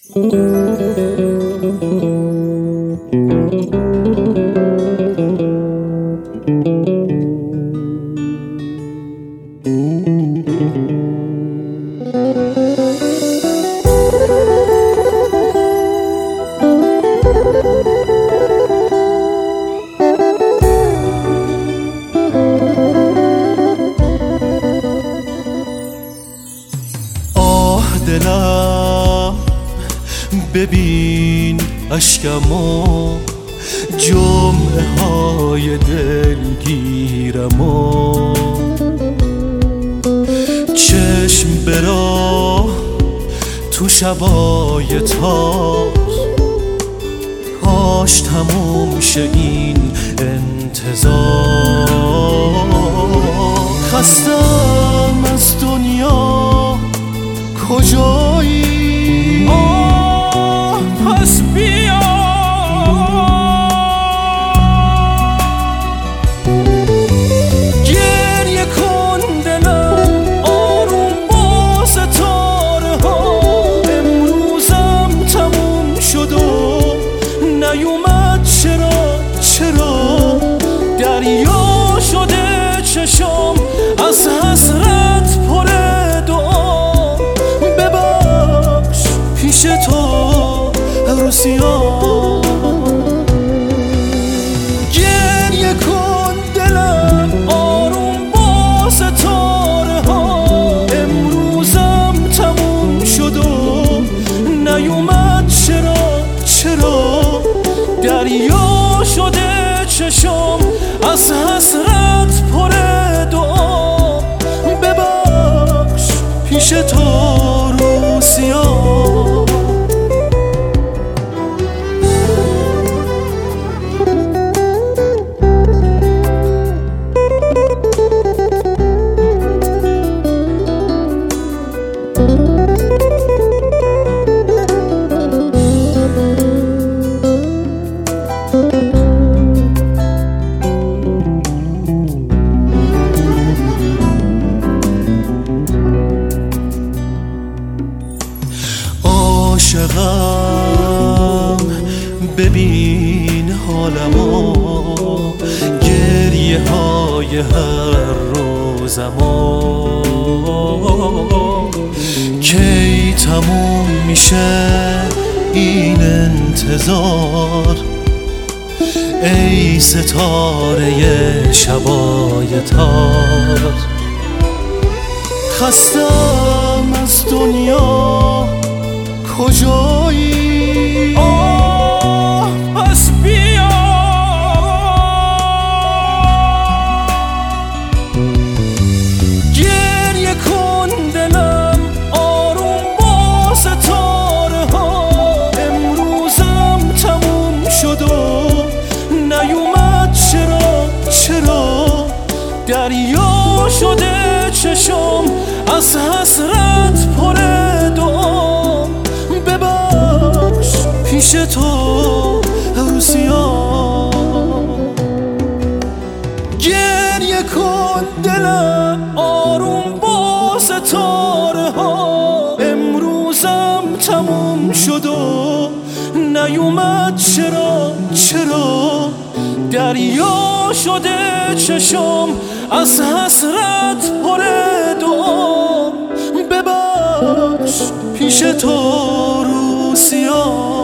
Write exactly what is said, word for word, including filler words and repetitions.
دلم ببین اشکمو، جمعه های دلگیرمو، چشم برا تو شبای تار، کاش تموم شه این انتظار. خستم از دنیا، کجایی؟ آه پس بیا، گریه کن دلم آروم با ستاره ها. امروزم تموم شد و نیومد، چرا چرا دریا شده چشم از حسرت پر دعا. ببخش پیش تو عروسیام، گریه کن دلم آروم با ستاره ها. امروزم تموم شد و نیومد، چرا چرا دریا شده چشم از حسرت پر دعا. ببخش پیش تو عروسیام. عاشقم ببین حالمو، گریه های هر روزمو، کی تموم میشه این انتظار؟ ای ستاره شبای تار، خستم از دنیا، کجایی؟ آه پس بیا، گریه کن دلم آروم با ستاره ها. امروزم تموم شد و نیومد، چرا چرا دریا شده چشم از حسرت پر دعا. ببخش پیش تو عروسیام، گریه کن دلم آروم با ستاره ها. امروزم تموم شد و نیومد، چرا چرا دریا شده چشم از حسرت پر دعا. ببخش پیش تو عروسیام.